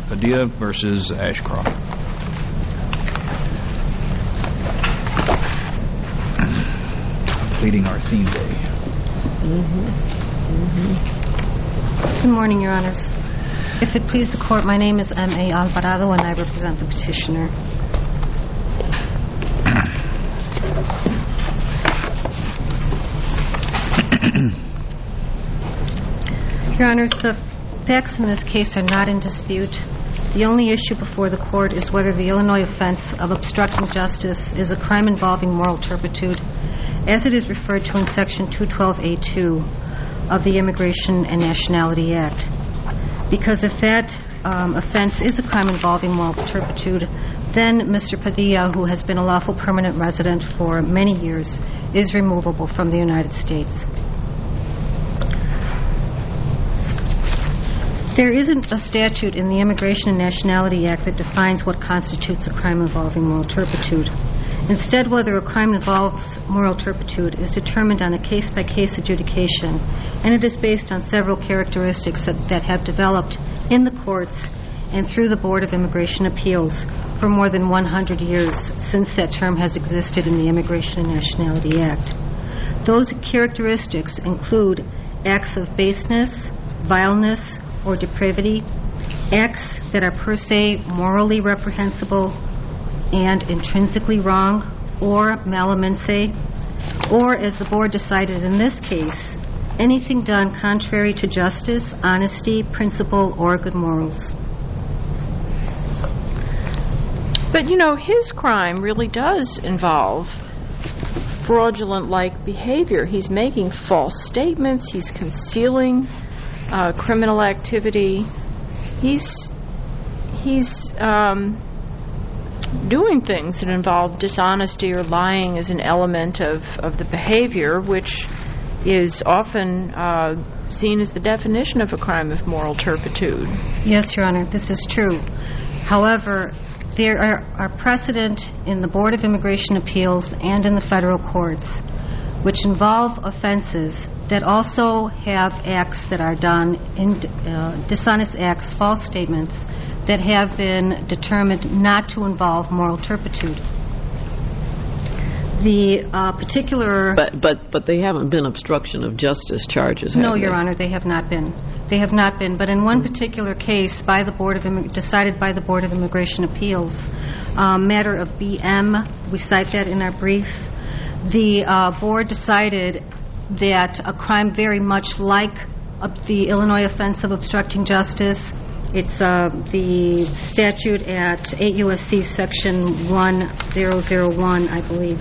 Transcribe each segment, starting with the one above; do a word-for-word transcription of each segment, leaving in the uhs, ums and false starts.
Padilla versus Ashcroft. Completing our theme day. Mm-hmm. Mm-hmm. Good morning, Your Honors. If it please the Court, my name is M A Alvarado, and I represent the petitioner. Your Honors, the facts in this case are not in dispute. The only issue before the Court is whether the Illinois offense of obstructing justice is a crime involving moral turpitude, as it is referred to in Section two twelve A two of the Immigration and Nationality Act. Because if that um, offense is a crime involving moral turpitude, then Mister Padilla, who has been a lawful permanent resident for many years, is removable from the United States. There isn't a statute in the Immigration and Nationality Act that defines what constitutes a crime involving moral turpitude. Instead, whether a crime involves moral turpitude is determined on a case-by-case adjudication, and it is based on several characteristics that, that have developed in the courts and through the Board of Immigration Appeals for more than one hundred years since that term has existed in the Immigration and Nationality Act. Those characteristics include acts of baseness, vileness, or depravity, acts that are per se morally reprehensible and intrinsically wrong, or malimense, or, as the Board decided in this case, anything done contrary to justice, honesty, principle, or good morals. But, you know, his crime really does involve fraudulent-like behavior. He's making false statements. He's concealing uh, criminal activity. He's he's um, doing things that involve dishonesty or lying as an element of, of the behavior, which is often uh, seen as the definition of a crime of moral turpitude. Yes, Your Honor, this is true. However, there are, are precedent in the Board of Immigration Appeals and in the federal courts which involve offenses that also have acts that are done, in uh, dishonest acts, false statements, that have been determined not to involve moral turpitude. The uh, particular... But, but but they haven't been obstruction of justice charges, have No, they? Your Honor, they have not been. They have not been. But in one particular case by the Board of Immig- decided by the Board of Immigration Appeals, um, matter of B M, we cite that in our brief, the uh, Board decided that a crime very much like uh, the Illinois offense of obstructing justice, it's uh, the statute at eight U S C section one thousand one, I believe.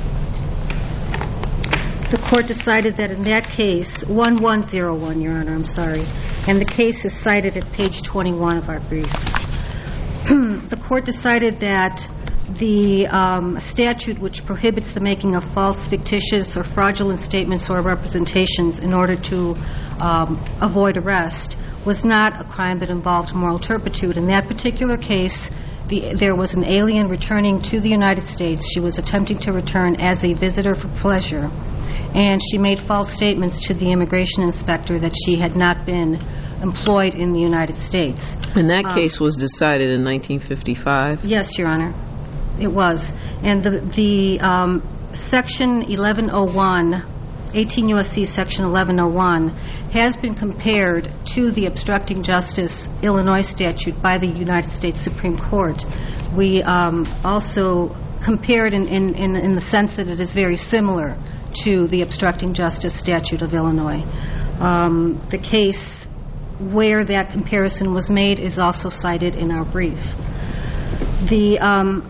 The court decided that in that case, one one zero one, Your Honor, I'm sorry, and the case is cited at page twenty-one of our brief. The court decided that the um, statute which prohibits the making of false, fictitious, or fraudulent statements or representations in order to um, avoid arrest was not a crime that involved moral turpitude. In that particular case, the, there was an alien returning to the United States. She was attempting to return as a visitor for pleasure, and she made false statements to the immigration inspector that she had not been employed in the United States. And that um, case was decided in nineteen fifty-five? Yes, Your Honor, it was. And the, the um, section eleven oh one, eighteen U S C section eleven oh one, has been compared to the obstructing justice Illinois statute by the United States Supreme Court. We um, also compared in, in, in, in the sense that it is very similar to the obstructing justice statute of Illinois. Um, the case where that comparison was made is also cited in our brief. The um,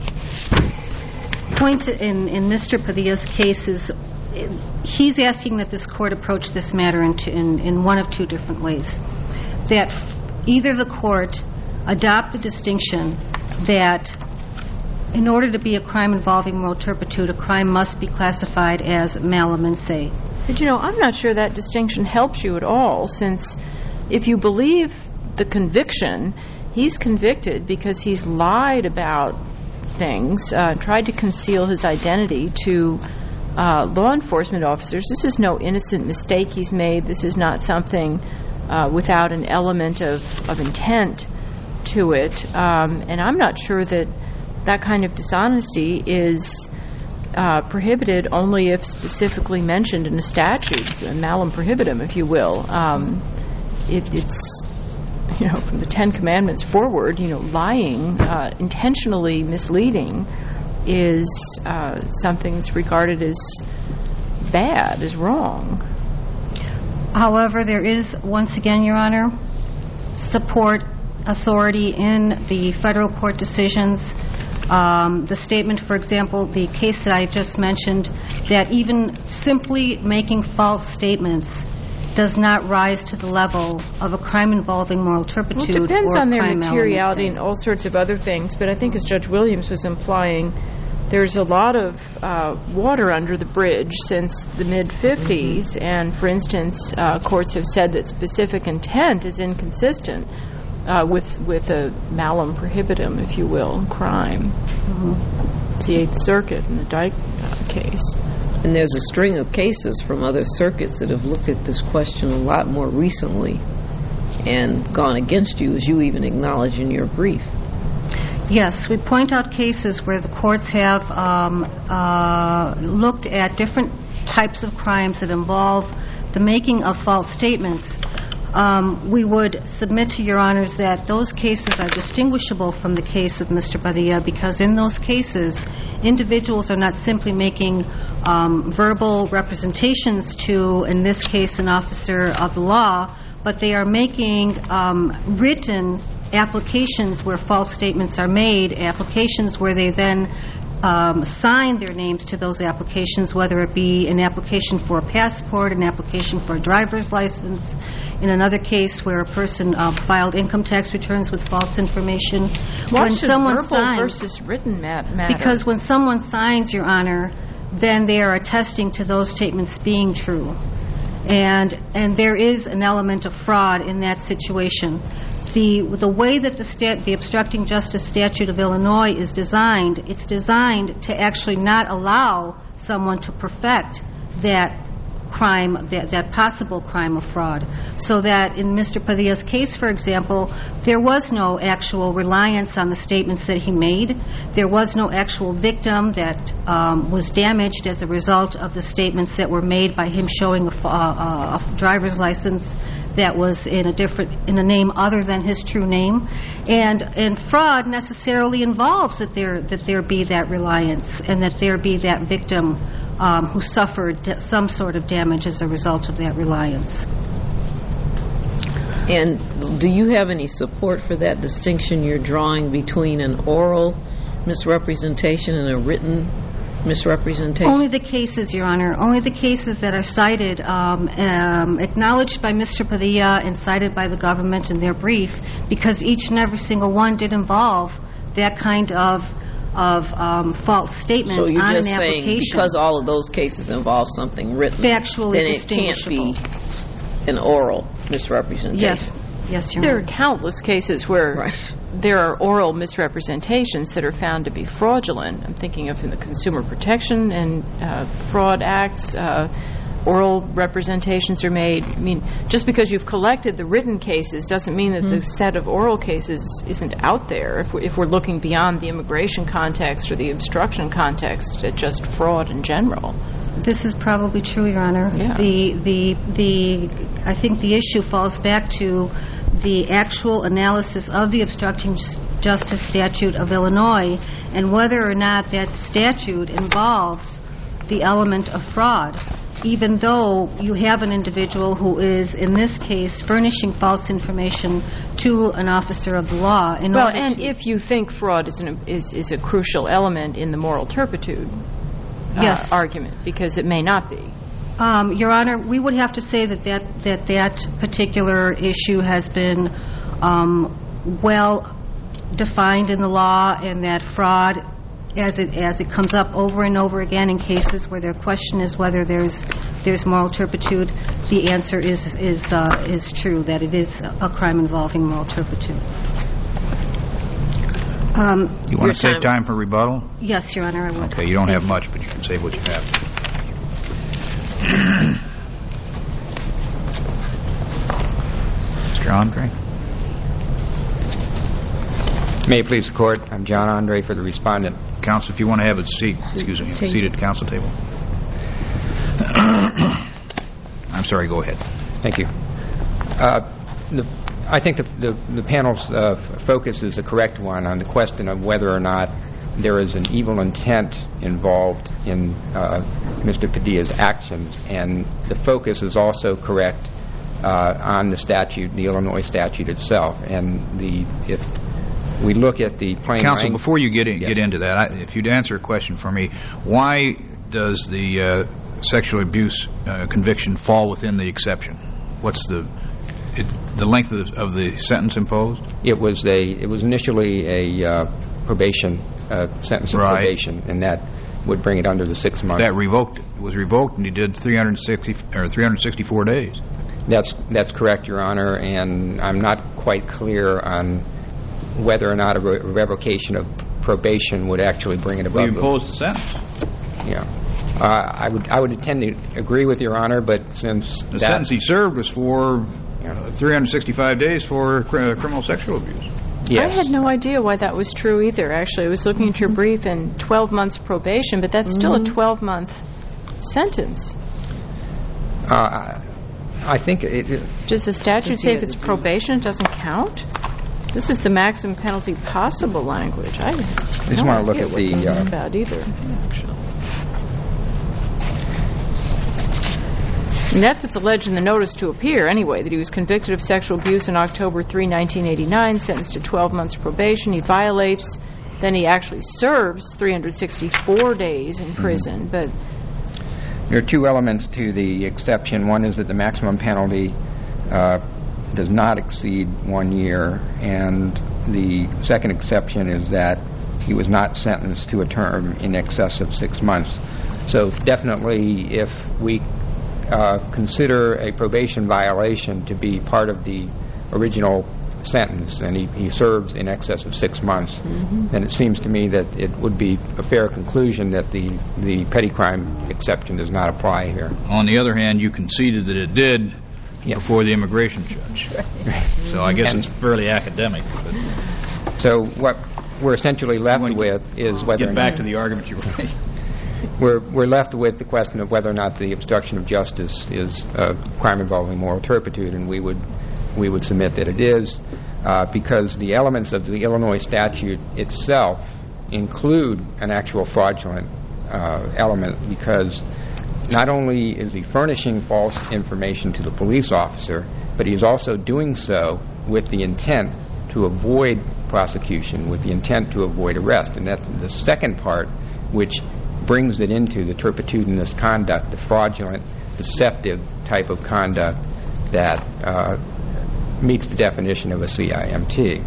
point in, in Mister Padilla's case is he's asking that this court approach this matter in, in, in one of two different ways. That either the court adopt the distinction that in order to be a crime involving moral turpitude, a crime must be classified as malimense. But, you know, I'm not sure that distinction helps you at all, since if you believe the conviction, he's convicted because he's lied about things, uh, tried to conceal his identity to uh, law enforcement officers. This is no innocent mistake he's made. This is not something uh, without an element of, of intent to it, um, and I'm not sure that that kind of dishonesty is uh, prohibited only if specifically mentioned in a statute, so malum prohibitum, if you will. Um, it, it's, you know, from the Ten Commandments forward, you know, lying, uh, intentionally misleading, is uh, something that's regarded as bad, as wrong. However, there is, once again, Your Honor, support authority in the federal court decisions. Um, the statement, for example, the case that I just mentioned, that even simply making false statements does not rise to the level of a crime involving moral turpitude. Well, it depends or on their crime materiality element. and all sorts of other things, but I think as Judge Williams was implying, there's a lot of uh, water under the bridge since the mid-fifties, mm-hmm. and for instance, uh, courts have said that specific intent is inconsistent uh, with with a malum prohibitum, if you will, crime. Mm-hmm. It's the Eighth Circuit in the Dyke uh, case. And there's a string of cases from other circuits that have looked at this question a lot more recently and gone against you, as you even acknowledge in your brief. Yes, we point out cases where the courts have um, uh, looked at different types of crimes that involve the making of false statements. Um, we would submit to Your Honors that those cases are distinguishable from the case of Mister Padilla, because in those cases, individuals are not simply making um, verbal representations to, in this case, an officer of the law, but they are making um, written applications where false statements are made, applications where they then um, sign their names to those applications, whether it be an application for a passport, an application for a driver's license, in another case where a person uh, filed income tax returns with false information. Why when should someone verbal signs, versus written ma- matter? Because when someone signs, Your Honor, then they are attesting to those statements being true. And and there is an element of fraud in that situation. The the way that the stat, the obstructing justice statute of Illinois is designed, it's designed to actually not allow someone to perfect that crime, that, that possible crime of fraud. So that in Mister Padilla's case, for example, there was no actual reliance on the statements that he made. There was no actual victim that um, was damaged as a result of the statements that were made by him showing a, uh, a driver's license that was in a different, in a name other than his true name. And and fraud necessarily involves that there that there be that reliance and that there be that victim um, who suffered some sort of damage as a result of that reliance. And do you have any support for that distinction you're drawing between an oral misrepresentation and a written misrepresentation? Only the cases, Your Honor, only the cases that are cited, um, um, acknowledged by Mister Padilla and cited by the government in their brief, because each and every single one did involve that kind of of um, false statement so you're on just an saying application. Because all of those cases involve something written, factually then it distinguishable. can't be an oral misrepresentation. Yes, yes, Your There Honor. are countless cases where Right. there are oral misrepresentations that are found to be fraudulent. I'm thinking of in the Consumer Protection and uh, Fraud Acts, uh, oral representations are made. I mean, just because you've collected the written cases doesn't mean that mm-hmm. the set of oral cases isn't out there. If we're, if we're looking beyond the immigration context or the obstruction context at just fraud in general. This is probably true, Your Honor. Yeah. The, the, the, I think the issue falls back to the actual analysis of the obstructing justice statute of Illinois and whether or not that statute involves the element of fraud, even though you have an individual who is, in this case, furnishing false information to an officer of the law. In well, order and to if you think fraud is, an, is, is a crucial element in the moral turpitude uh, yes. argument, because it may not be. Um, Your Honor, we would have to say that that, that, that particular issue has been um, well defined in the law, and that fraud, as it as it comes up over and over again in cases where the question is whether there's there's moral turpitude, the answer is is uh, is true, that it is a crime involving moral turpitude. Um, You want to save time for rebuttal? yes, Your Honor, I would. Okay, you don't have much, but you can save what you have. Mister Andre? May it please the Court, I'm John Andre for the respondent. Counsel, if you want to have a seat, excuse me, have a seat at the council table. I'm sorry, go ahead. Thank you. Uh, the, I think the, the, the panel's uh, focus is the correct one on the question of whether or not there is an evil intent involved in uh, Mister Padilla's actions, and the focus is also correct uh, on the statute, the Illinois statute itself. And the if we look at the plain Counsel, lang- before you get in, yes. get into that, I, if you'd answer a question for me, why does the uh, sexual abuse uh, conviction fall within the exception? What's the it, the length of the, of the sentence imposed? It was a it was initially a uh, probation uh, sentence of Right. probation, and that would bring it under the six months. That revoked it was revoked, and he did three hundred sixty or three hundred sixty-four days. That's that's correct, Your Honor, and I'm not quite clear on whether or not a re- revocation of probation would actually bring it above. Well, you the- imposed the sentence. Yeah, uh, I would I would tend to agree with Your Honor, but since The that, sentence he served was for Yeah. uh, three hundred sixty-five days for cr- uh, criminal sexual abuse. yes, I had no idea why that was true either, actually. I was looking at your brief and twelve months probation, but that's still a twelve-month sentence. uh, I think it, it, Does the statute say if it's probation, it doesn't count? This is the maximum penalty possible language. I just just wanna look at what the, this is uh, about either, actually. And that's what's alleged in the notice to appear, anyway, that he was convicted of sexual abuse on October third, nineteen eighty-nine, sentenced to twelve months probation. He violates, then he actually serves three hundred sixty-four days in prison, but there are two elements to the exception. One is that the maximum penalty uh, does not exceed one year, and the second exception is that he was not sentenced to a term in excess of six months. So definitely, if we uh, consider a probation violation to be part of the original sentence, and he, he serves in excess of six months, then it seems to me that it would be a fair conclusion that the, the petty crime exception does not apply here. On the other hand, you conceded that it did Yeah. before the immigration judge. So I guess it's fairly academic. But So what we're essentially left I'm going with is whether get back to the argument you were making. we're we're left with the question of whether or not the obstruction of justice is a crime involving moral turpitude, and we would we would submit that it is, uh, because the elements of the Illinois statute itself include an actual fraudulent uh, element, because not only is he furnishing false information to the police officer, but he's also doing so with the intent to avoid prosecution, with the intent to avoid arrest. And that's the second part, which brings it into the turpitudinous conduct, the fraudulent, deceptive type of conduct that uh, meets the definition of a C I M T.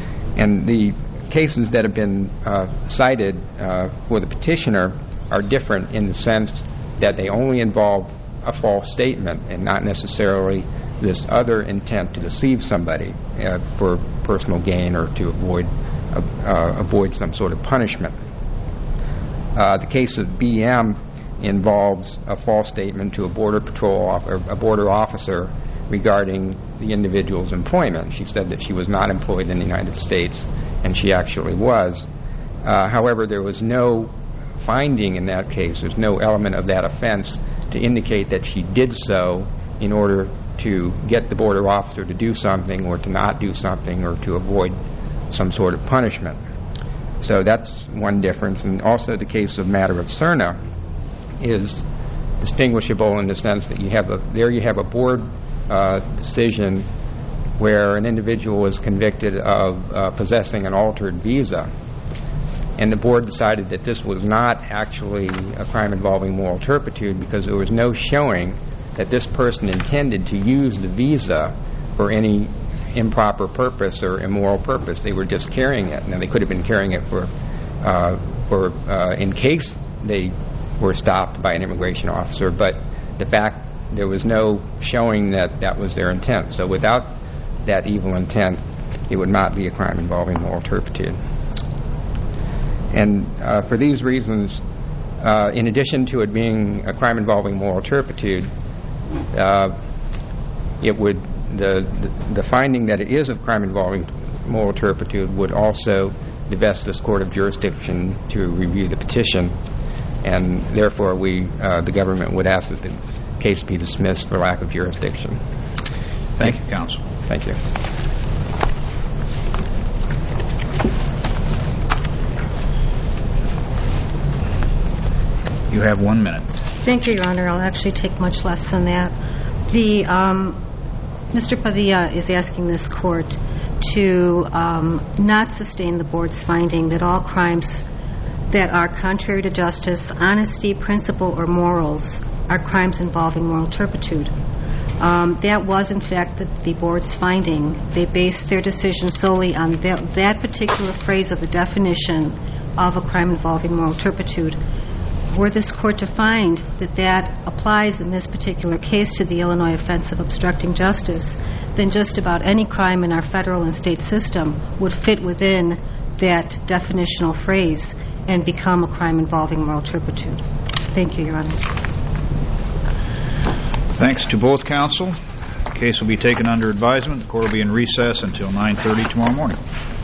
And the cases that have been uh, cited uh, for the petitioner are different in the sense that they only involve a false statement and not necessarily this other intent to deceive somebody uh, for personal gain or to avoid uh, uh, avoid some sort of punishment. Uh, the case of B M involves a false statement to a border patrol off, or a border officer regarding the individual's employment. She said that she was not employed in the United States, and she actually was. Uh, however, there was no finding in that case, there's no element of that offense to indicate that she did so in order to get the border officer to do something or to not do something or to avoid some sort of punishment. So that's one difference. And also the case of matter of Cerna is distinguishable in the sense that you have a, there you have a board uh, decision where an individual was convicted of uh, possessing an altered visa, and the board decided that this was not actually a crime involving moral turpitude because there was no showing that this person intended to use the visa for any improper purpose or immoral purpose. They were just carrying it. Now, they could have been carrying it for, uh, for uh, in case they were stopped by an immigration officer, but the fact there was no showing that that was their intent. So without that evil intent, it would not be a crime involving moral turpitude. And uh, for these reasons, uh, in addition to it being a crime involving moral turpitude, uh, it would the, the the finding that it is a crime involving moral turpitude would also divest this court of jurisdiction to review the petition, and therefore we, uh, the government, would ask that the case be dismissed for lack of jurisdiction. Thank you, counsel. Thank you. You have one minute. Thank you, Your Honor. I'll actually take much less than that. The um, Mister Padilla is asking this court to um, not sustain the board's finding that all crimes that are contrary to justice, honesty, principle, or morals are crimes involving moral turpitude. Um, that was, in fact, the, the board's finding. They based their decision solely on that, that particular phrase of the definition of a crime involving moral turpitude. Were this court to find that that applies in this particular case to the Illinois offense of obstructing justice, then just about any crime in our federal and state system would fit within that definitional phrase and become a crime involving moral turpitude. Thank you, Your Honors. Thanks to both counsel. The case will be taken under advisement. The court will be in recess until nine thirty tomorrow morning.